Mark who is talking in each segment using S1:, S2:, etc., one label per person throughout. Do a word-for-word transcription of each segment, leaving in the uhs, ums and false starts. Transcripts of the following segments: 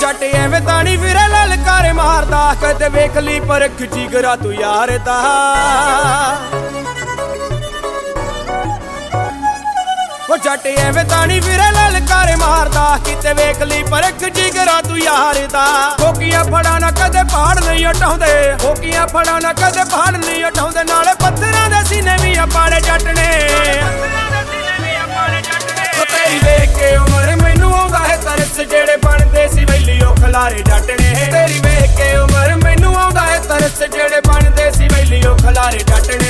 S1: जट एवें तानी फिरे ललकारे मारदा कदे वेख ली परख जिगरा तू यार दा ओ जट एवें तानी फिरे ललकारे मारदा किते वेख ली परख जिगरा तू यार दा होकियां फड़ा ना कदे पहाड़ नहीं उठाउंदे होकियां फड़ा ना कदे पहाड़ नहीं उठाउंदे नाले पत्थरां दे सीने भी पाड़े जट ने तेरी वेख के उमर मैनू आउंदा है तरस जेड़े बनदे सी वैलियो खलारे जट ने तेरी वेख के उमर मैनू आउंदा है तरस जेड़े बनदे सी वैलियो खलारे जट ने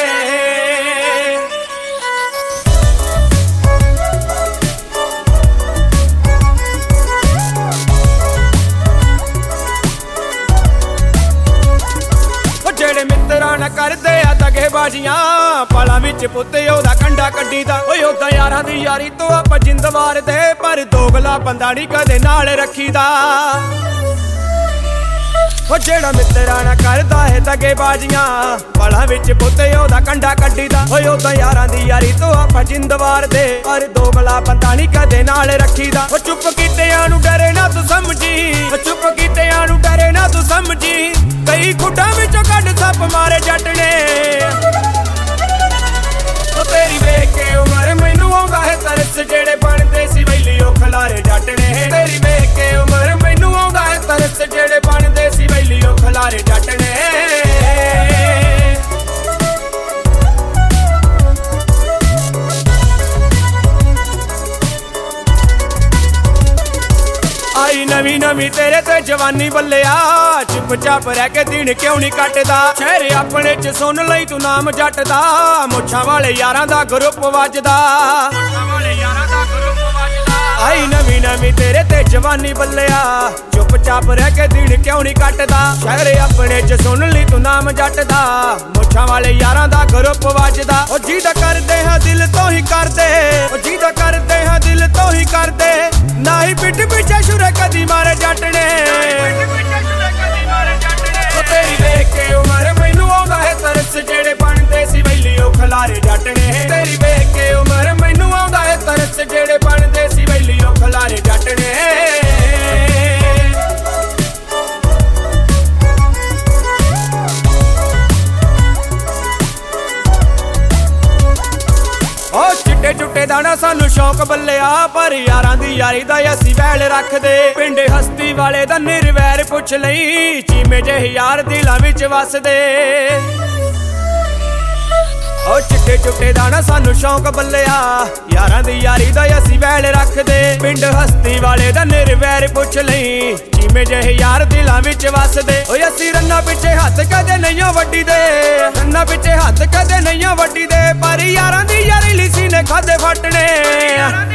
S1: जेड़े मित्रा न करदे आ दगेबाजियां पलां विच पुत्ते ओदा कंडा कड्डी दा ओए ओदा यारां दी यारी तो आपां जिंद वारदे पर दोगला बंदा नहीं कदे नाल रखीदा ओ जेड़ा मित्रा न करदा है दगेबाजियां पलां विच पुत्ते ओदा कंडा कड्डी दा ओए ओदा यारां दी यारी तो आपां जिंद वारदे पर दोगला बंदा नहीं कदे नाल रखीदा ओ चुप कीतेआं नू डरे ना तू समझी ओ चुप कीतेआं नू डरे ना तू समझी कई खुटा विचों कड सप मारे जट ने तेरी वेख के उमर मैनू आउंदा है तरस जेड़े बनदे सी वैलियो खलारे जट ने तेरी वेख के उमर मैनू आउंदा है तरस जेड़े बनदे सी वैलियो खलारे जट ने आई नवी नवी तेरे ते जवानी बल्लिया चुप चाप रह के दिन क्यों नहीं कटदा शहरे अपने च सुन लई तू नाम जट दा मुछां वाले यारां दा ग्रुप वजदा आई नवी नवी तेरे ते जवानी बल्लिया चुप चाप रह के दिन क्यों नहीं कटदा शहरे अपने च सुन ली तू नाम जट दा मुछां वाले यारां दा ग्रुप वजदा ओ जिदा करदे हां दिल तो ही करदे ओ जिदा करदे हां दिल तो ही करदे ना ही पिठ पिछे शुरे कदी मारे जट ने तेरी वेख के उमर मैनू आउंदा है तरस जेड़े बनदे सी वैलियो खलारे जट ने तेरी वेख के उमर मैनू आउंदा है तरस जेड़े बनदे सी वैलियो खलारे जट ने चिट्टे चुट्टे दा ना सानू शौक बल्लिया पर यारां दी यारी दा असीं वैल रखदे पिंड हस्ती वाले दा निर्वैर पुछ लई चीमे जेह यार दिलां विच वसदे ओ चिट्टे चुट्टे दा ना सानू शौक बल्लिया यारां दी यारी दा असीं वैल रखदे पिंड हस्ती वाले दा निर्वैर पुछ लई चीमे जेह यार दिलां विच वसदे ओ असीं रन्ना पिछे हत्थ कदे नहीं वड्डी दे रन्ना पिछे हत्थ कदे नहीं वड्डी दे पर यारां दी यारी लिसी ने खादे फटने